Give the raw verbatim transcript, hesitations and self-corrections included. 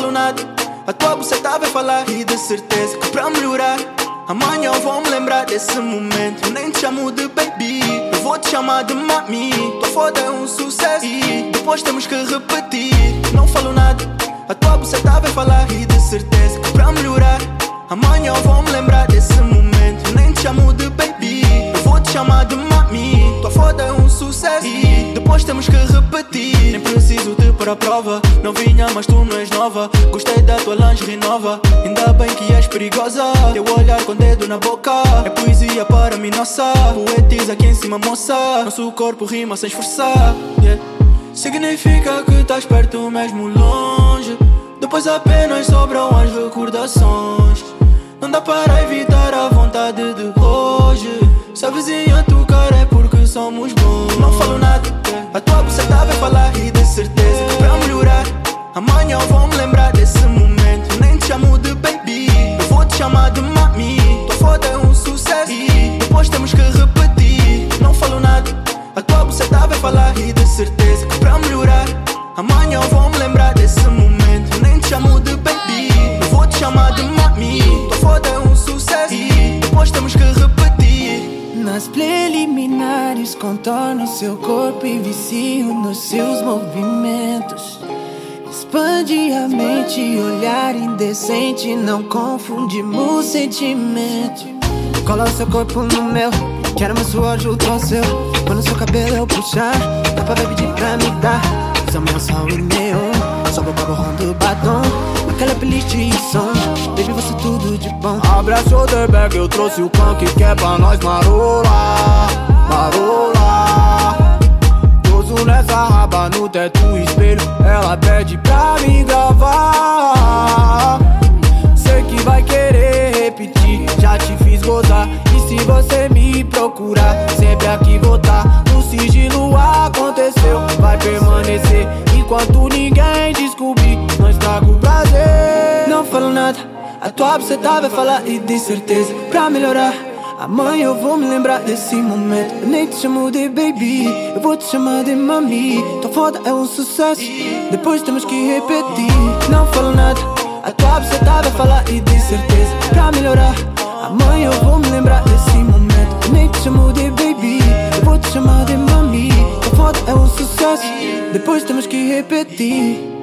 falo nada, a tua buceta vai falar. E de certeza que pra melhorar, amanhã eu vou me lembrar desse momento. Eu nem te chamo de baby, eu vou te chamar de mami. Tua foda é um sucesso e depois temos que repetir. Não falo nada, a tua buceta vai falar. E de certeza que pra melhorar, amanhã eu vou me lembrar desse momento. Eu nem te chamo de baby, eu vou te chamar de mami. Tua foda é um sucesso e depois temos que repetir. Nem preciso te pôr à prova, novinha mas tu não és nova. Gostei da tua lingerie nova, ainda bem que és perigosa. Teu olhar com dedo na boca é poesia para mim, nossa. Poetiza aqui em cima, moça, nosso corpo rima sem esforçar, yeah. Significa que estás perto mesmo longe, depois apenas sobram as recordações. Não dá para evitar a vontade de hoje. Se a vizinha tocar é porque somos bons. Não falo nada, a tua buceta vai falar. E de certeza que pra melhorar, amanhã eu vou me lembrar desse momento. Eu nem te chamo de baby, eu vou te chamar de mami. Tua foda é um sucesso e depois temos que repetir. Não falo nada, a tua buceta vai falar. E de certeza que pra melhorar, amanhã eu vou me lembrar desse momento. Eu nem te chamo de baby, eu vou te chamar de mami. Tua foda é um sucesso e depois temos que repetir. Nas preliminares contorno seu corpo e vicio nos seus movimentos. Expande a mente, olhar indecente, não confundimos sentimento. Cola seu corpo no meu, quero meu suor junto ao seu. Quando seu cabelo eu puxar, dá pra ver pedir pra me dar. Usa meu sal e neon, só boca borrando batom. Aquela playlist de som, baby você tudo de bom. Abre a shoulder bag, eu trouxe o punk que é pra nós marola, marola. Pouso nessa raba no teto espelho, ela pede pra me gravar. Sei que vai querer repetir, já te fiz gozar. E se você me procurar, sempre aqui vou tá. O sigilo aconteceu, vai permanecer enquanto ninguém descobrir. Nós trago prazer. Não falo nada, a tua buceta vai falar. E de certeza pra melhorar, amanhã eu vou me lembrar desse momento. Eu nem te chamo de baby, eu vou te chamar de mami. Tua foda é um sucesso, depois temos que repetir. Não falo nada, a tua buceta vai falar. E de certeza pra melhorar, amanhã eu vou me lembrar desse momento. Eu nem te chamo de baby, eu vou te chamar de mami. Tua foda é um sucesso, depois temos que repetir.